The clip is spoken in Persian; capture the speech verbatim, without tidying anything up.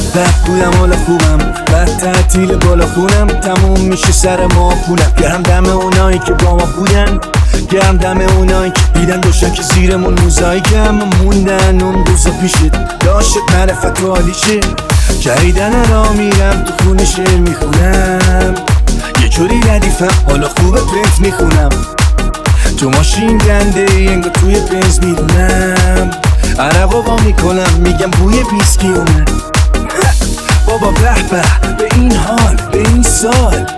بد بودم حالا خوبم، بعد تعطیل بالا خونم، تموم میشه سر ما پولم. گرم دم اونایی که با ما بودن، گرم دم اونایی که دیدن داشتن که زیرمون موزاییکم موندن. اون روزا پیشت داشت معرفت و حالیشه، جریدن را میرم تو خونه شعر میخونم، یه جوری ردیفم حالا خوبه پرنت میخونم. تو ماشین گنده انگار توی پنز میرونم، عرقا با میکنم میگم بوی بیسکی اومد. بابا به به به این حال به این سال